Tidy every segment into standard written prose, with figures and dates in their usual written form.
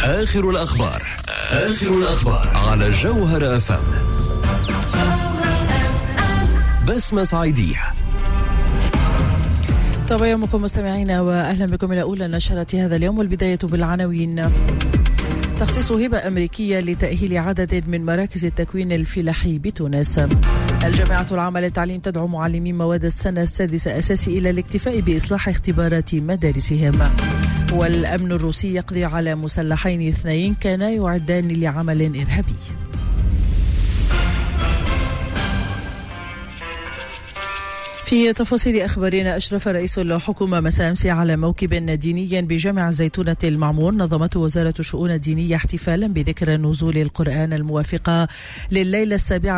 آخر الأخبار على جوهر FM. بسمة صعيدية. طبعا يومكم مستمعينا وأهلا بكم إلى أولى نشرة هذا اليوم، والبداية بالعناوين. تخصيص هبة أمريكية لتأهيل عدد من مراكز التكوين الفلاحي بتونس. الجامعة العامة للتعليم تدعو معلمي مواد السنة السادسة أساسي إلى الاكتفاء بإصلاح اختبارات مدارسهم. والأمن الروسي يقضي على مسلحين 2 كانا يعدان لعمل إرهابي. في تفاصيل أخبارنا، أشرف رئيس الحكومة مساء أمس على موكب ديني بجامع الزيتونة المعمور نظمته وزارة الشؤون الدينية احتفالا بذكرى نزول القرآن الموافقة لليلة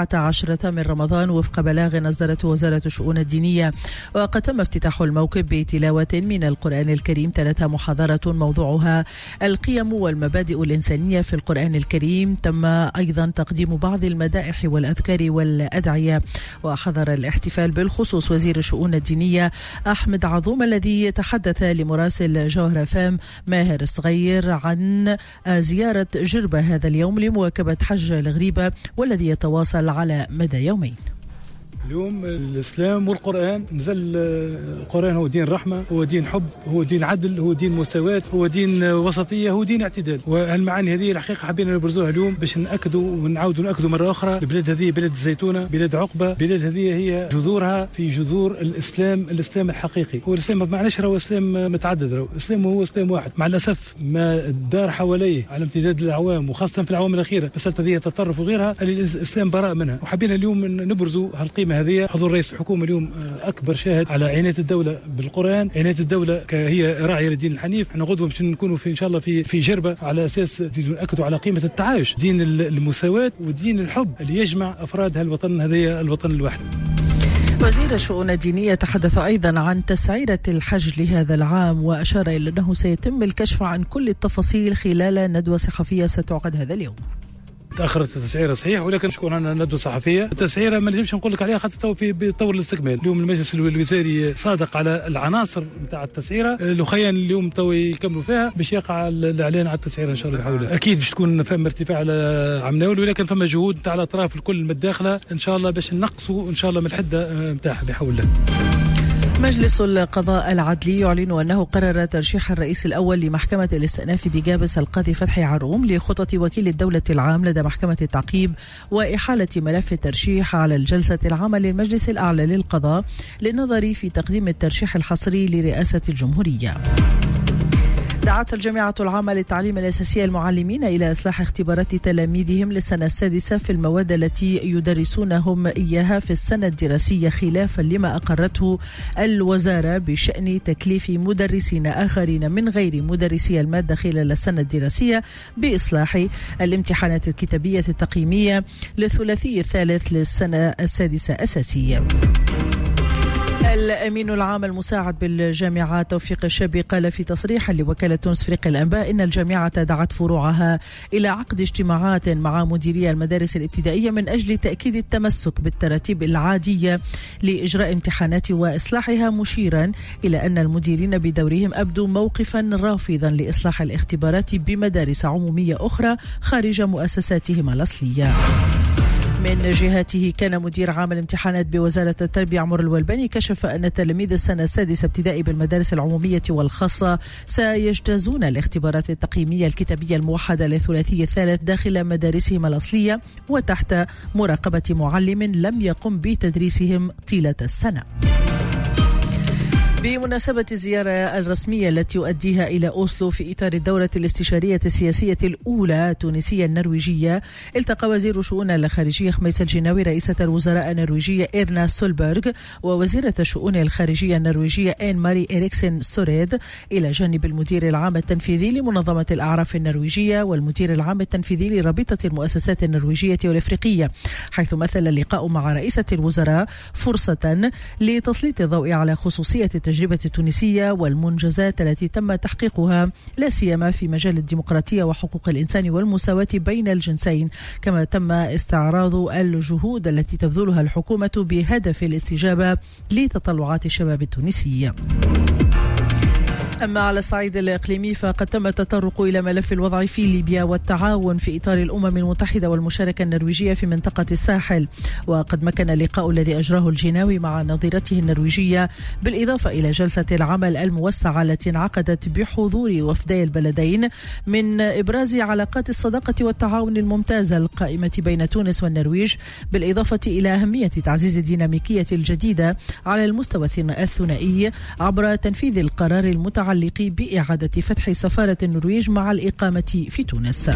17 من رمضان وفق بلاغ أصدرته وزارة الشؤون الدينية. وقد تم افتتاح الموكب بتلاوة من القرآن الكريم 3 محاضرات موضوعها القيم والمبادئ الإنسانية في القرآن الكريم. تم أيضا تقديم بعض المدائح والأذكار والأدعية. وحضر الاحتفال بالخصوص وزير الشؤون الدينية أحمد عظوم الذي تحدث لمراسل جوهر فام ماهر الصغير عن زيارة جربة هذا اليوم لمواكبة حج الغريبة والذي يتواصل على مدى يومين. اليوم الإسلام والقرآن نزل. القرآن هو دين رحمة، هو دين حب، هو دين عدل، هو دين مساواة، هو دين وسطية، هو دين اعتدال. والمعاني هذه الحقيقة حبينا نبرزوها اليوم باش نأكدوا ونعاودوا نأكدوا مرة أخرى. البلاد هذه بلاد الزيتونة، بلاد عقبة، بلاد هذه هي جذورها في جذور الإسلام الحقيقي. هو الإسلام ما معناش هو إسلام متعدد، الإسلام هو إسلام واحد. مع الأسف ما دار حواليه على امتداد الأعوام وخاصة في الأعوام الأخيرة مسألة هذه التطرف وغيرها، الإسلام براء منها. وحبينا اليوم نبرزوا هالقيمة هذه. حضور رئيس الحكومة اليوم أكبر شاهد على عناية الدولة بالقرآن، عناية الدولة هي راعية للدين الحنيف. احنا غدوة باش نكونوا في إن شاء الله في جربة على أساس نأكدوا على قيمة التعايش، دين المساواة ودين الحب اللي يجمع أفراد هالوطن، هذا الوطن الواحد. وزير الشؤون الدينية تحدث أيضا عن تسعيرة الحج لهذا العام، وأشار إلى أنه سيتم الكشف عن كل التفاصيل خلال ندوة صحفية ستعقد هذا اليوم. تأخرت التسعيرة صحيح، ولكن شكون عندنا ندوة صحفية. التسعيرة ما نجمش نقول لك عليها خاطر تو في بطور الاستكمال. اليوم المجلس الوزاري صادق على العناصر نتاع التسعيرة، الأخيان اليوم تو يكملوا فيها باش يقع الإعلان على التسعيرة إن شاء الله بحول الله. أكيد باش تكون فما ارتفاع على عمناول، ولكن فما جهود نتاع الأطراف الكل متداخلة إن شاء الله باش نقصوا إن شاء الله من الحدة نتاعها بحول الله. مجلس القضاء العدلي يعلن أنه قرر ترشيح الرئيس الأول لمحكمة الاستئناف بجابس القاضي فتحي عروم لخطط وكيل الدولة العام لدى محكمة التعقيب، وإحالة ملف الترشيح على الجلسة العامة للمجلس الأعلى للقضاء للنظر في تقديم الترشيح الحصري لرئاسة الجمهورية. دعت الجامعة العامة للتعليم الأساسي المعلمين إلى إصلاح اختبارات تلاميذهم للسنة السادسة في المواد التي يدرسونهم إياها في السنة الدراسية، خلافا لما أقرته الوزارة بشأن تكليف مدرسين آخرين من غير مدرسي المادة خلال السنة الدراسية بإصلاح الامتحانات الكتابية التقييمية للثلاثي الثالث للسنة السادسة أساسية. الأمين العام المساعد بالجامعات توفيق الشابي قال في تصريح لوكالة تونس فريق الأنباء إن الجامعة دعت فروعها إلى عقد اجتماعات مع مديري المدارس الابتدائية من أجل تأكيد التمسك بالتراتيب العادية لإجراء امتحانات وإصلاحها، مشيرا إلى أن المديرين بدورهم أبدوا موقفا رافضا لإصلاح الاختبارات بمدارس عمومية أخرى خارج مؤسساتهم الأصلية. من جهته كان مدير عام الامتحانات بوزارة التربية عمر الولباني كشف أن تلاميذ السنة السادسة ابتدائي بالمدارس العمومية والخاصة سيجتازون الاختبارات التقييمية الكتابية الموحدة للثلاثي الثالث داخل مدارسهم الأصلية وتحت مراقبة معلم لم يقم بتدريسهم طيلة السنة. بمناسبة الزيارة الرسمية التي يؤديها إلى أوسلو في إطار الدورة الاستشارية السياسية الأولى التونسية النرويجية، التقى وزير الشؤون الخارجية خميس الجناوي رئيسة الوزراء النرويجية إيرنا سولبرغ ووزيرة الشؤون الخارجية النرويجية إن ماري إريكسن سوريد إلى جانب المدير العام التنفيذي لمنظمة الأعراف النرويجية والمدير العام التنفيذي لرابطة المؤسسات النرويجية والإفريقية، حيث مثل اللقاء مع رئيسة الوزراء فرصة لتسليط الضوء على خصوصية التجربة التونسية والمنجزات التي تم تحقيقها لا سيما في مجال الديمقراطية وحقوق الإنسان والمساواة بين الجنسين، كما تم استعراض الجهود التي تبذلها الحكومة بهدف الاستجابة لتطلعات الشباب التونسي. أما على الصعيد الإقليمي فقد تم التطرق إلى ملف الوضع في ليبيا والتعاون في إطار الأمم المتحدة والمشاركة النرويجية في منطقة الساحل. وقد مكن اللقاء الذي أجراه الجناوي مع نظيرته النرويجية بالإضافة إلى جلسة العمل الموسعة التي انعقدت بحضور وفدي البلدين من إبراز علاقات الصداقة والتعاون الممتازة القائمة بين تونس والنرويج، بالإضافة إلى أهمية تعزيز الديناميكية الجديدة على المستوى الثنائي عبر تنفيذ القرار المتعلق بإعادة فتح سفارة النرويج مع الإقامة في تونس.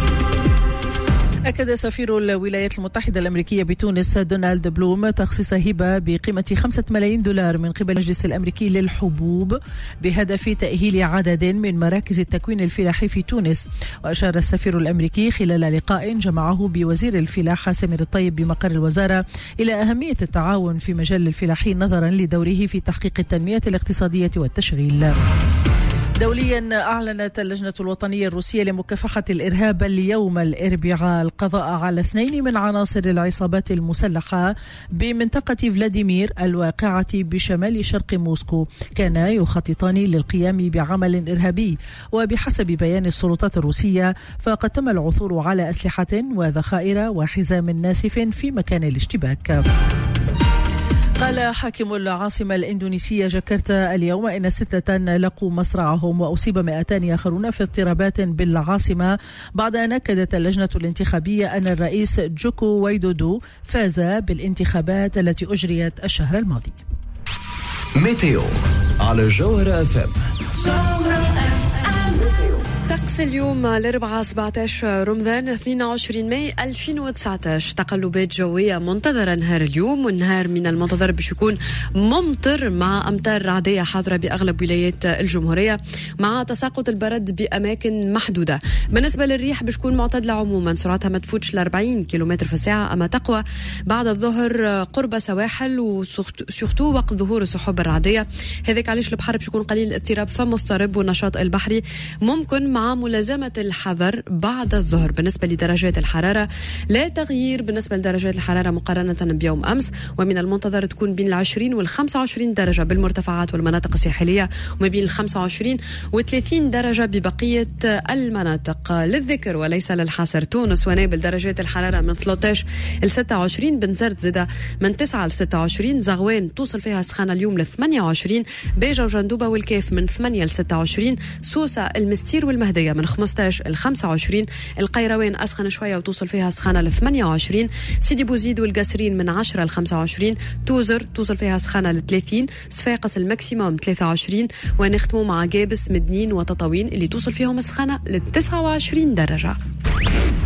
أكد سفير الولايات المتحدة الأمريكية بتونس دونالد بلوم تخصيص هبة بقيمة $5 ملايين من قبل المجلس الأمريكي للحبوب بهدف تأهيل عدد من مراكز التكوين الفلاحي في تونس. وأشار السفير الأمريكي خلال لقاء جمعه بوزير الفلاحة سمير الطيب بمقر الوزارة إلى أهمية التعاون في مجال الفلاحين نظرا لدوره في تحقيق التنمية الاقتصادية والتشغيل. دوليا أعلنت اللجنة الوطنية الروسية لمكافحة الإرهاب اليوم الأربعاء القضاء على 2 من عناصر العصابات المسلحة بمنطقة فلاديمير الواقعة بشمال شرق موسكو، كانا يخططان للقيام بعمل إرهابي. وبحسب بيان السلطات الروسية فقد تم العثور على أسلحة وذخائر وحزام ناسف في مكان الاشتباك. قال حاكم العاصمة الإندونيسية جاكرتا اليوم إن 6 لقوا مصرعهم وأصيب 200 آخرون في اضطرابات بالعاصمة بعد أن أكدت اللجنة الانتخابية أن الرئيس جوكو ويدودو فاز بالانتخابات التي أجريت الشهر الماضي. ميتيو على جوهرة FM. طقس اليوم الأربعاء 17 رمضان 22 ماي 2019. تقلبات جوية منتظرة نهار اليوم، والنهار من المنتظر باش يكون ممطر مع أمطار رعدية حاضرة بأغلب ولايات الجمهورية مع تساقط البرد بأماكن محدودة. بالنسبة للريح باش تكون معتدلة عموما، سرعتها ما تفوتش ل 40 كيلومتر في الساعة، أما تقوى بعد الظهر قرب سواحل وسورتو وقت ظهور السحب الرعدية. هذاك علاش البحر باش يكون قليل الاضطراب فمضطرب، والنشاط البحري ممكن مع ملازمة الحذر بعد الظهر. بالنسبة لدرجات الحرارة لا تغيير بالنسبة لدرجات الحرارة مقارنة بيوم أمس، ومن المنتظر تكون بين 20 وال 25 درجة بالمرتفعات والمناطق الساحلية، وما بين 25 و 30 درجة ببقية المناطق. للذكر وليس للحصر، تونس ونابل درجات الحرارة من 13 ل 26، بنزرت زادة من 9 ل 26، زغوان توصل فيها سخانة اليوم ل 28، بيجا وجندوبة والكيف من 8 ل 26، سوسة المستير والمهدية من 15 ل 25، القيروان أسخن شوية وتوصل فيها سخانة ل 28، سيدي بوزيد والقصرين من 10 ل 25، توزر توصل فيها سخانة ل 30، صفاقس الماكسيموم 23، ونختموا مع قابس مدنين وتطاوين اللي توصل فيهم السخانة ل 29 درجة.